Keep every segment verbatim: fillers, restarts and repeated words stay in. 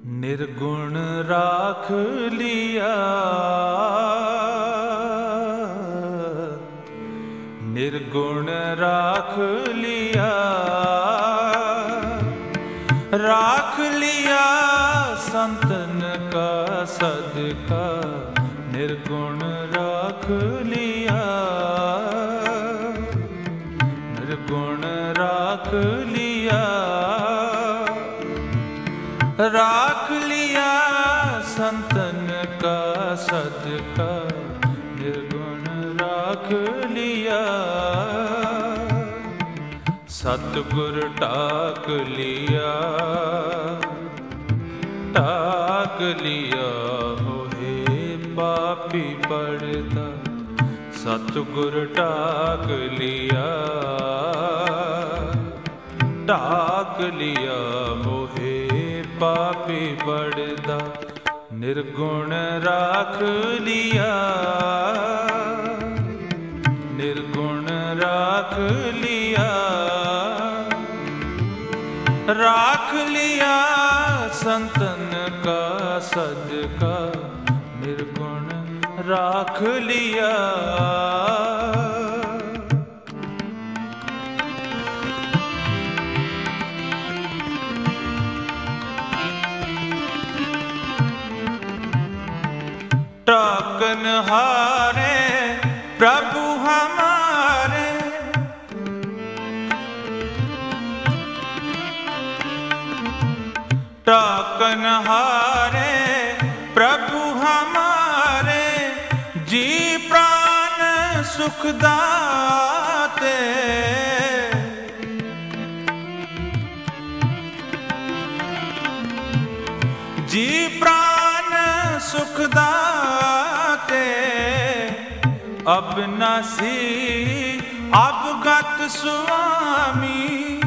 निर्गुण राख लिया, निर्गुण राख लिया, राख लिया संतन का सदका, निर्गुण राख लिया, निर्गुण राख लिया, राख लिया संतन का सदका, निर्गुण राख लिया। सतगुर टाक लिया, टाक लिया मोहे पापी पड़ता, सतगुर टाक लिया, टाक लिया मोहे पापी पड़दा, निर्गुण राख लिया, निर्गुण राख लिया, राख लिया संतन का सदका, निर्गुण राख लिया। टाकन हारे प्रभु हमारे, टाकन हारे प्रभु हमारे, जी प्राण सुख दाते, जी प्राण सुख दाते, अबनासी अवगत स्वामी,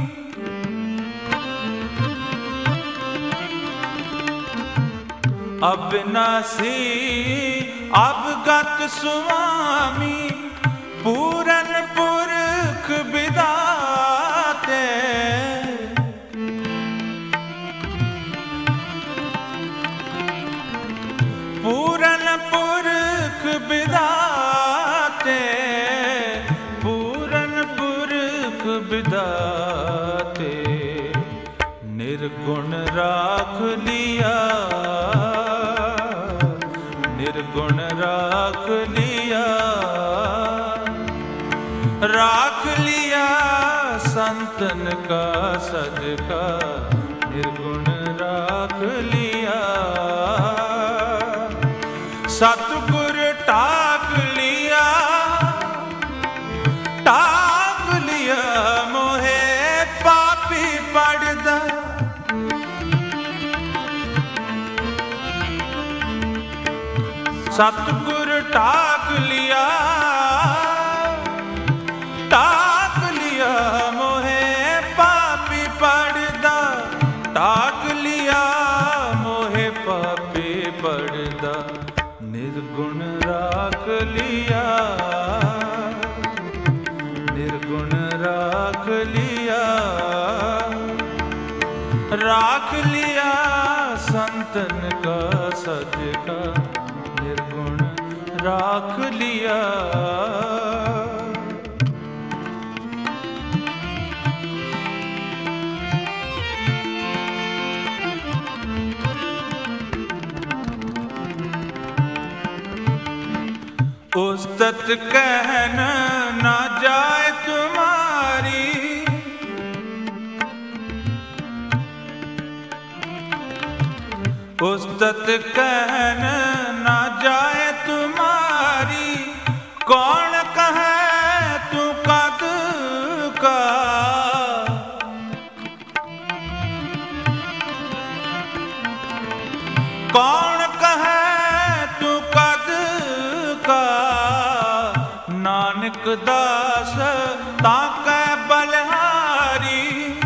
अबनासी अवगत स्वामी, पूरन पुरख विदाते, पूरन पुरख विदाते, पूरन पुरख विदाते, निर्गुण राख लिया, निर्गुण राख लिया, राख लिया संतन का सदका, निर्गुण राख लिया। सतगुर टाक लिया, टाक लिया मोहे पापी पड़दा, सतगुर टाक लिया, टाक लिया मोहे पापी पड़दा, टाक लिया मोहे पापी पड़दा, निर्गुण राख लिया, निर्गुण राख लिया, राख लिया संतन का सदका, निर्गुण राख लिया। उस्तत कहन ना जाए तुम्हारी, उस्तत कहन ना जाए तुम्हारी, कौन कहे तू कद का, कौन कहे तू कद का, नानक दास ताकै बलिहारी,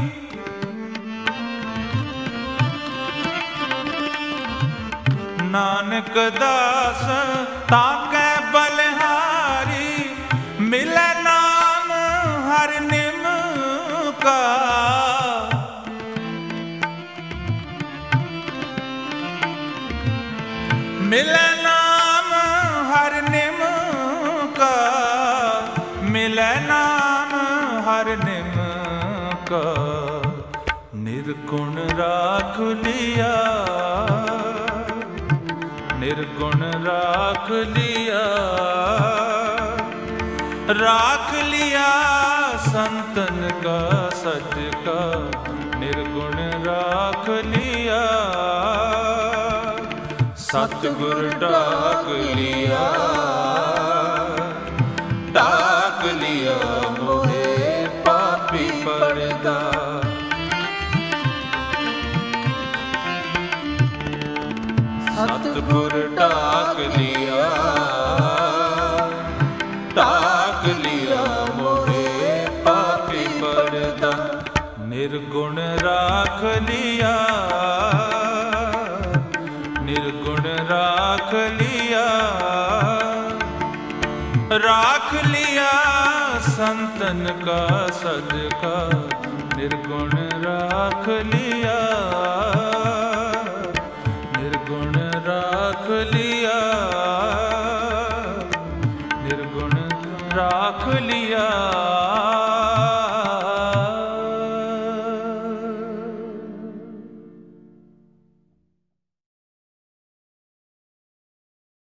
नानक दास ताकै बलिहारी, मिले नाम हर निम का, मिले नाम हर निम का, मिले नाम हर निम का, निर्गुण राख लिया, निर्गुण राख लिया, राख लिया संतन का सच का, निर्गुण राख लिया, सतगुर डाक लिया, डाक लिया मोहे पापी पर्दा। सतगुर डाक लिया, डाक लिया मोहे पापी पर्दा, निर्गुण राख लिया, निर्गुण राख लिया, राख लिया संतन का सदका, निर्गुण राख लिया।